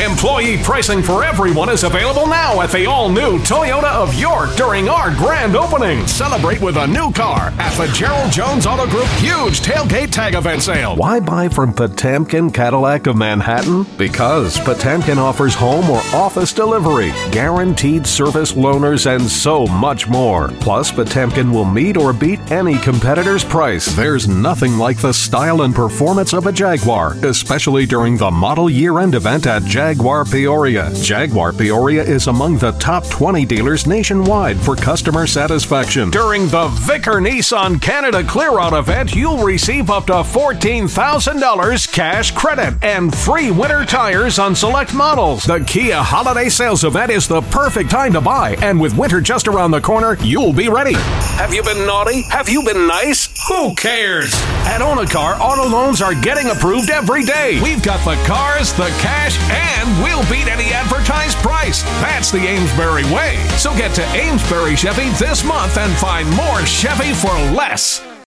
Employee pricing for everyone is available now at the all-new Toyota of York during our grand opening. Celebrate with a new car at the Gerald Jones Auto Group huge tailgate tag event sale. Why buy from Potemkin Cadillac of Manhattan? Because Potemkin offers home or office delivery, guaranteed service loaners, and so much more. Plus, Potemkin will meet or beat any competitor's price. There's nothing like the style and performance of a Jaguar, especially during the model year-end event at Jaguar Peoria. Jaguar Peoria is among the top 20 dealers nationwide for customer satisfaction. During the Vicker Nissan Canada Clear Out event, you'll receive up to $14,000 cash credit and free winter tires on select models. The Kia Holiday Sales Event is the perfect time to buy, and with winter just around the corner, you'll be ready. Have you been naughty? Have you been nice? Who cares? At Onacar, auto loans are getting approved every day. We've got the cars, the cash, and we'll beat any advertised price. That's the Amesbury way. So get to Amesbury Chevy this month and find more Chevy for less.